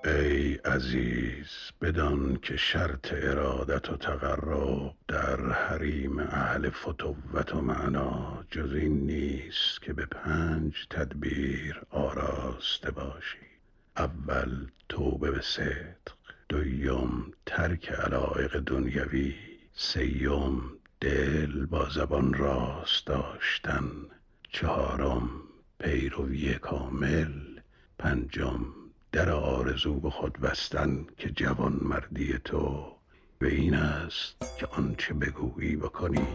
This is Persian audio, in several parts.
ای عزیز بدان که شرط ارادت و تقرب در حریم اهل فتوت و معنا جز این نیست که به 5 تدبیر آراسته باشی. اول توبه به صدق، دوم ترک علایق دنیوی، سیوم دل با زبان راست داشتن، چهارم پیروی کامل، پنجم در آرزو به خود بستن که جوان مردی تو به این است که آنچه بگویی بکنی.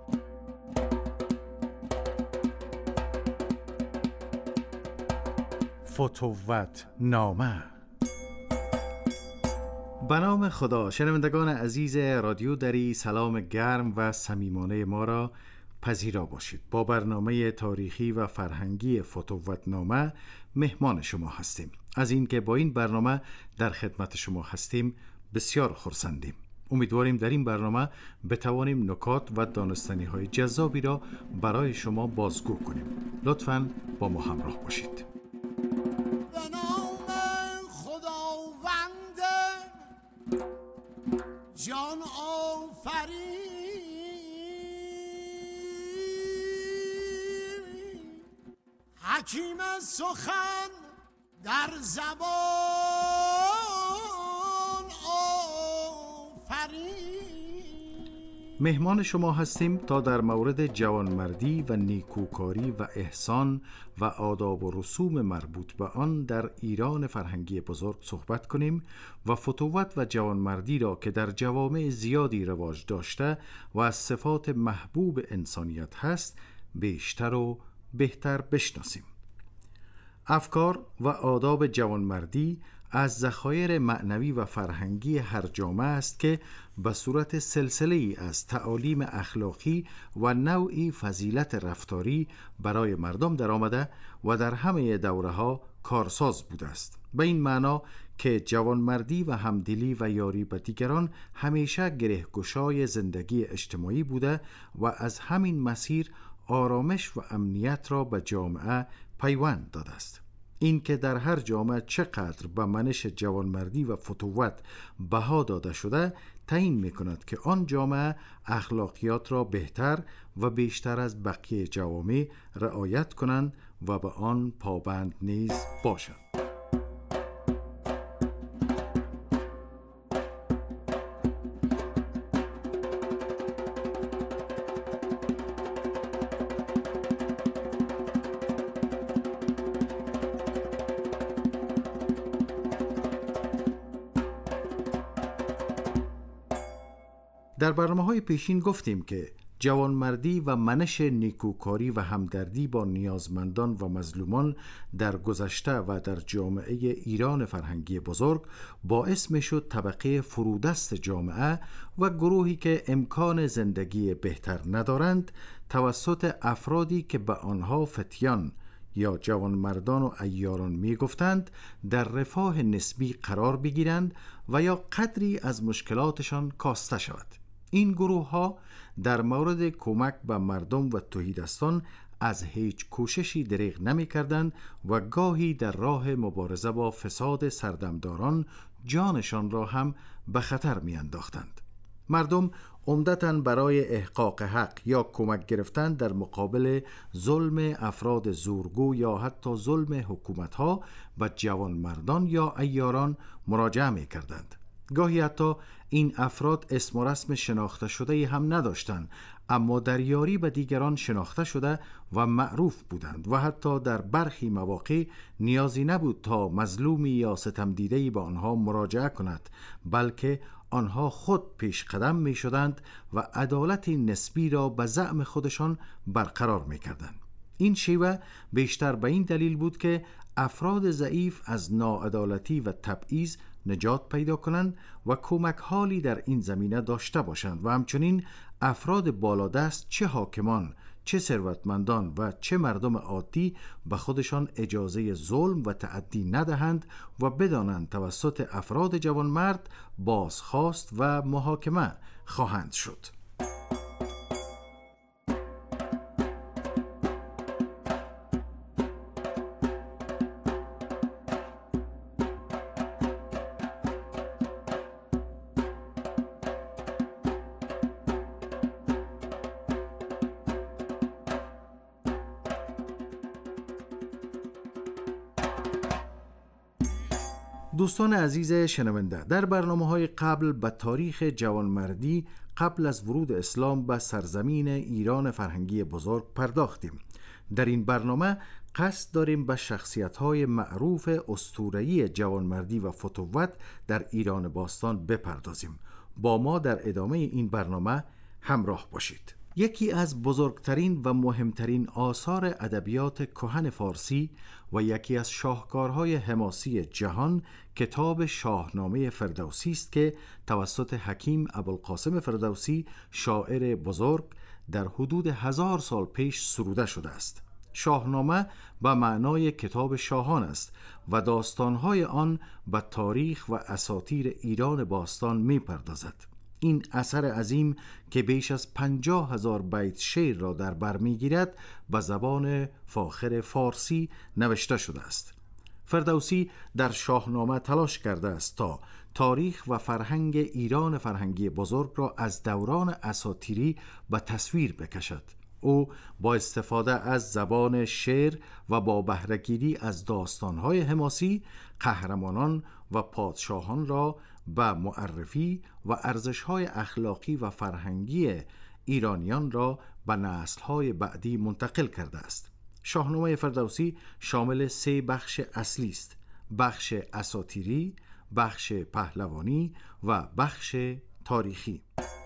فتوت نامه. به نام خدا. شنوندگان عزیز رادیو دری، سلام گرم و صمیمانه ما را پذیرا باشید. با برنامه تاریخی و فرهنگی فتوت نامه مهمان شما هستیم. از اینکه با این برنامه در خدمت شما هستیم بسیار خرسندیم. امیدواریم در این برنامه بتوانیم نکات و دانستنی های جذابی را برای شما بازگو کنیم. لطفاً با ما همراه باشید. جان آفرین حکیم سخن در زبان آفرین. مهمان شما هستیم تا در مورد جوانمردی و نیکوکاری و احسان و آداب و رسوم مربوط به آن در ایران فرهنگی بزرگ صحبت کنیم و فتوت و جوانمردی را که در جوامع زیادی رواج داشته و از صفات محبوب انسانیت هست بیشتر و بهتر بشناسیم. افکار و آداب جوانمردی از ذخایر معنوی و فرهنگی هر جامعه است که به صورت سلسله‌ای از تعالیم اخلاقی و نوعی فضیلت رفتاری برای مردم در آمده و در همه دوره‌ها کارساز بوده است. به این معنا که جوانمردی و همدلی و یاری به دیگران همیشه گره‌گشای زندگی اجتماعی بوده و از همین مسیر آرامش و امنیت را به جامعه پیوند داده است. این که در هر جامعه چقدر به منش جوانمردی و فتوت بها داده شده تعیین می‌کند که آن جامعه اخلاقیات را بهتر و بیشتر از بقیه جوامع رعایت کنند و به آن پابند نیز باشند. در برنامه‌های پیشین گفتیم که جوانمردی و منش نیکوکاری و همدردی با نیازمندان و مظلومان در گذشته و در جامعه ایران فرهنگی بزرگ باعث می‌شد طبقه فرودست جامعه و گروهی که امکان زندگی بهتر ندارند توسط افرادی که به آنها فتیان یا جوانمردان و عیاران می گفتند در رفاه نسبی قرار بگیرند و یا قدری از مشکلاتشان کاسته شود. این گروه ها در مورد کمک به مردم و تهیدستان از هیچ کوششی دریغ نمی کردند و گاهی در راه مبارزه با فساد سردمداران جانشان را هم به خطر می انداختند. مردم عمدتاً برای احقاق حق یا کمک گرفتن در مقابل ظلم افراد زورگو یا حتی ظلم حکومت‌ها و جوانمردان یا عیاران مراجعه می‌کردند. گاهی حتی این افراد اسم و رسم شناخته شده هم نداشتند، اما در یاری به دیگران شناخته شده و معروف بودند و حتی در برخی مواقع نیازی نبود تا مظلومی یا ستم دیده‌ای به آنها مراجعه کند، بلکه آنها خود پیش قدم می شدند و عدالت نسبی را به زعم خودشان برقرار می کردند. این شیوه بیشتر به این دلیل بود که افراد ضعیف از ناعدالتی و تبعیض نجات پیدا کنند و کمک حالی در این زمینه داشته باشند و همچنین افراد بالادست چه حاکمان، چه ثروتمندان و چه مردم عادی به خودشان اجازه ظلم و تعدی ندهند و بدانند توسط افراد جوانمرد بازخواست و محاکمه خواهند شد. دوستان عزیز شنونده، در برنامه‌های قبل به تاریخ جوانمردی قبل از ورود اسلام به سرزمین ایران فرهنگی بزرگ پرداختیم. در این برنامه قصد داریم به شخصیت‌های معروف اسطوره‌ای جوانمردی و فتوت در ایران باستان بپردازیم. با ما در ادامه این برنامه همراه باشید. یکی از بزرگترین و مهمترین آثار ادبیات کهن فارسی و یکی از شاهکارهای حماسی جهان کتاب شاهنامه فردوسی است که توسط حکیم ابوالقاسم فردوسی شاعر بزرگ در حدود 1000 سال پیش سروده شده است. شاهنامه به معنای کتاب شاهان است و داستانهای آن به تاریخ و اساطیر ایران باستان می پردازد. این اثر عظیم که بیش از 50,000 بیت شعر را در بر می‌گیرد به زبان فاخر فارسی نوشته شده است. فردوسی در شاهنامه تلاش کرده است تا تاریخ و فرهنگ ایران فرهنگی بزرگ را از دوران اساطیری به تصویر بکشد. او با استفاده از زبان شعر و با بهره‌گیری از داستان‌های حماسی قهرمانان و پادشاهان را به معرفی و ارزش‌های اخلاقی و فرهنگی ایرانیان را به نسل‌های بعدی منتقل کرده است. شاهنامه فردوسی شامل 3 بخش اصلی است: بخش اساطیری، بخش پهلوانی و بخش تاریخی.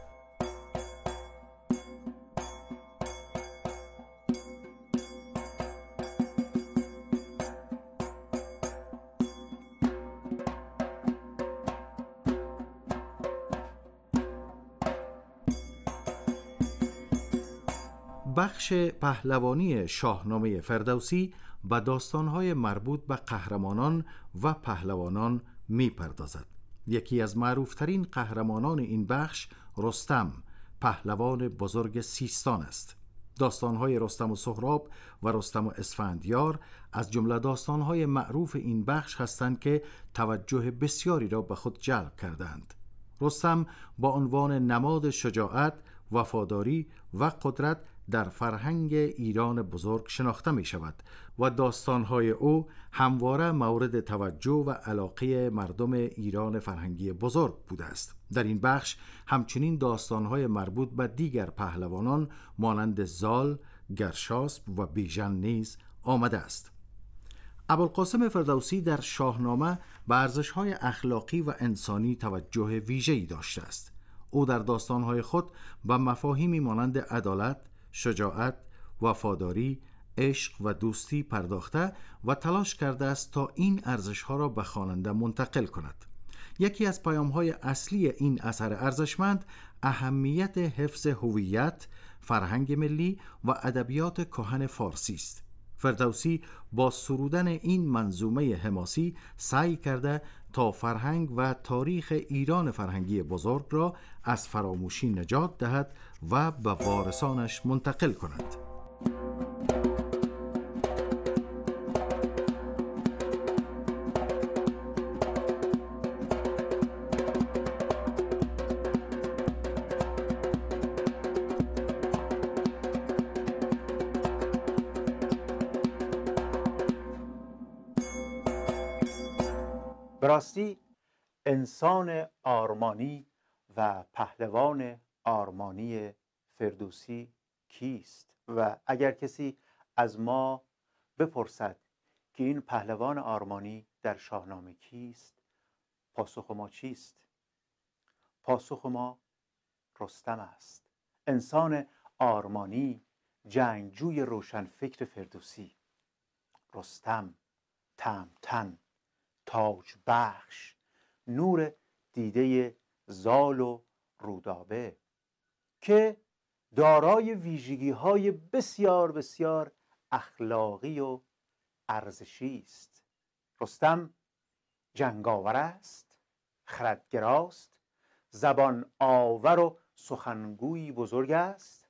بخش پهلوانی شاهنامه فردوسی به داستان‌های مربوط به قهرمانان و پهلوانان می‌پردازد. یکی از معروفترین قهرمانان این بخش رستم، پهلوان بزرگ سیستان است. داستان‌های رستم و سهراب و رستم و اسفندیار از جمله داستان‌های معروف این بخش هستند که توجه بسیاری را به خود جلب کردند. رستم با عنوان نماد شجاعت، وفاداری و قدرت در فرهنگ ایران بزرگ شناخته می شود و داستانهای او همواره مورد توجه و علاقه مردم ایران فرهنگی بزرگ بوده است. در این بخش همچنین داستانهای مربوط به دیگر پهلوانان مانند زال، گرشاسب و بیژن نیز آمده است. ابوالقاسم فردوسی در شاهنامه به ارزش‌های اخلاقی و انسانی توجه ویژه‌ای داشته است. او در داستانهای خود به مفاهیمی مانند عدالت، شجاعت، وفاداری، عشق و دوستی پرداخته و تلاش کرده است تا این ارزش‌ها را به خواننده منتقل کند. یکی از پیام‌های اصلی این اثر ارزشمند اهمیت حفظ هویت، فرهنگ ملی و ادبیات کهن فارسی است. فردوسی با سرودن این منظومه حماسی سعی کرده تا فرهنگ و تاریخ ایران فرهنگی بزرگ را از فراموشی نجات دهد و به وارثانش منتقل کند. براستی انسان آرمانی و پهلوان آرمانی فردوسی کیست؟ و اگر کسی از ما بپرسد که این پهلوان آرمانی در شاهنامه کیست، پاسخ ما چیست؟ پاسخ ما رستم است، انسان آرمانی، جنگجوی روشنفکر فردوسی. رستم، تهمتن، تاج بخش، نور دیده زال و رودابه که دارای ویژگی‌های بسیار بسیار اخلاقی و ارزشی است. رستم جنگاور است، خردگراست، زبان آور و سخنگوی بزرگ است،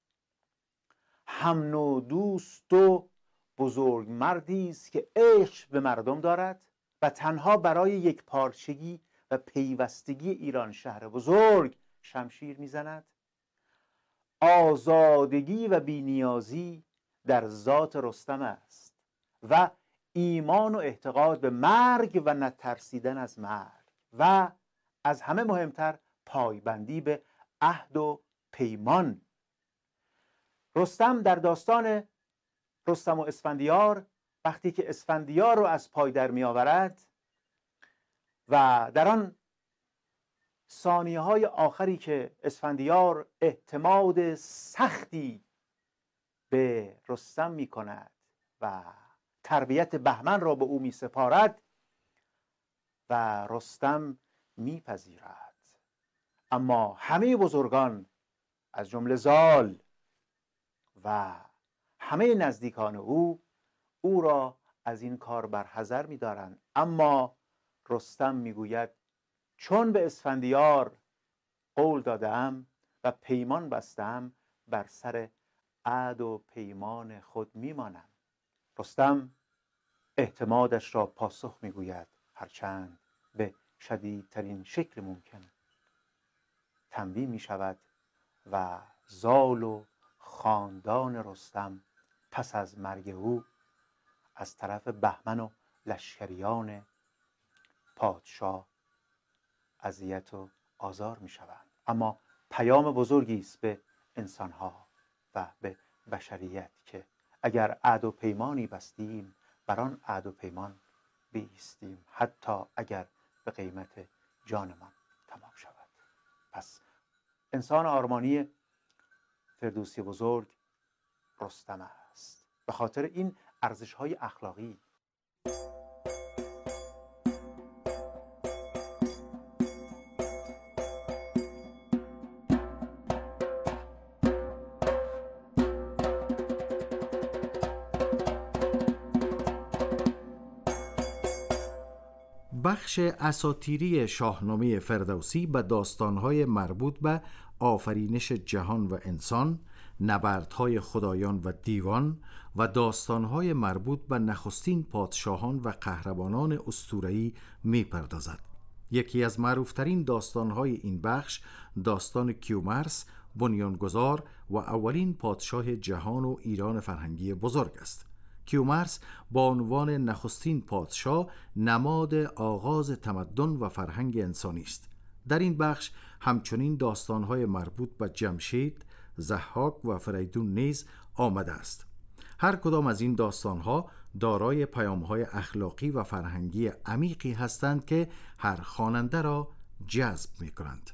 هم نوع دوست و بزرگ مردی است که عشق به مردم دارد و تنها برای یک پارچگی و پیوستگی ایران شهر بزرگ شمشیر میزند. آزادگی و بینیازی در ذات رستم است و ایمان و اعتقاد به مرگ و نترسیدن از مرگ و از همه مهمتر پایبندی به عهد و پیمان. رستم در داستان رستم و اسفندیار وقتی که اسفندیار رو از پای در می آورد و در آن ثانیه های آخری که اسفندیار اعتماد سختی به رستم می کند و تربیت بهمن را به او می سپارد و رستم می پذیرد، اما همه بزرگان از جمله زال و همه نزدیکان او را از این کار برحذر می دارند. اما رستم می گوید چون به اسفندیار قول دادم و پیمان بستم بر سر عهد و پیمان خود می مانم. رستم اعتمادش را پاسخ می گوید، هرچند به شدیدترین شکل ممکن تنبیه می شود و زال و خاندان رستم پس از مرگ او از طرف بهمن و لشکریان پادشاه اذیت و آزار می شوند. اما پیام بزرگی است به انسانها و به بشریت که اگر عهد و پیمانی بستیم بر آن عهد و پیمان بایستیم، حتی اگر به قیمت جانمان تمام شود. پس انسان آرمانی فردوسی بزرگ رستم است، به خاطر این ارزش‌های اخلاقی. بخش اساطیری شاهنامه فردوسی به داستان‌های مربوط به آفرینش جهان و انسان، نبردهای خدایان و دیوان و داستان‌های مربوط به نخستین پادشاهان و قهرمانان اسطوره‌ای می‌پردازد. یکی از معروفترین داستان‌های این بخش داستان کیومرث، بنیانگذار و اولین پادشاه جهان و ایران فرهنگی بزرگ است. کیومرث با عنوان نخستین پادشاه نماد آغاز تمدن و فرهنگ انسانی است. در این بخش همچنین داستان‌های مربوط به جمشید، ضحاک و فریدون نیز آمده است. هر کدام از این داستان‌ها دارای پیام‌های اخلاقی و فرهنگی عمیقی هستند که هر خواننده را جذب می‌کنند.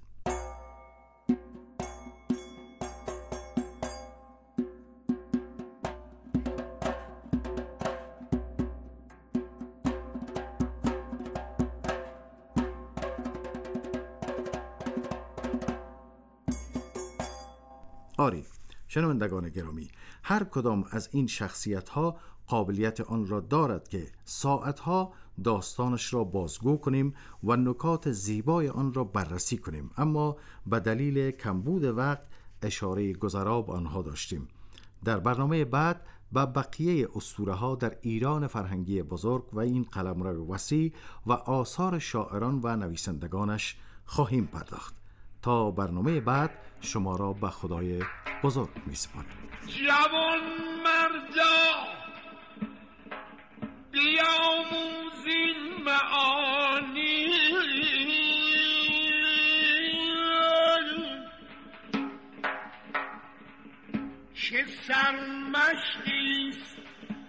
آری شنوندگان گرامی، هر کدام از این شخصیت‌ها قابلیت آن را دارد که ساعتها داستانش را بازگو کنیم و نکات زیبای آن را بررسی کنیم، اما به دلیل کمبود وقت اشاره گذرا به آنها داشتیم. در برنامه بعد به بقیه اسطوره‌ها در ایران فرهنگی بزرگ و این قلمرو وسیع و آثار شاعران و نویسندگانش خواهیم پرداخت. تا برنامه بعد شما را به خدای بزرگ می‌سپارم. جوان مردا بیاموز این معانی، چه سرمشقیست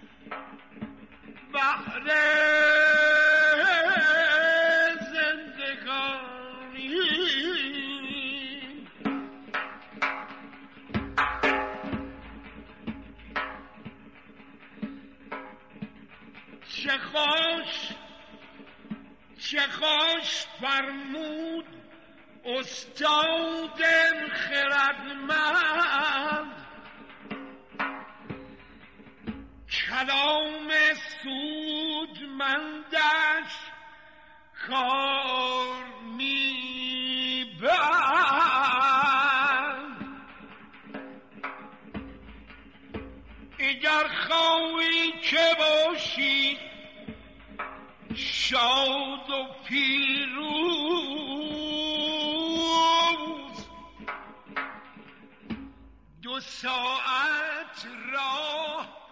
بهر زندگانی. چه خوش فرمود استاد خردمند، کلام سودمندش کار میبرد. اگر خواهی که باشی شاد و پیروز، 2 ساعت راه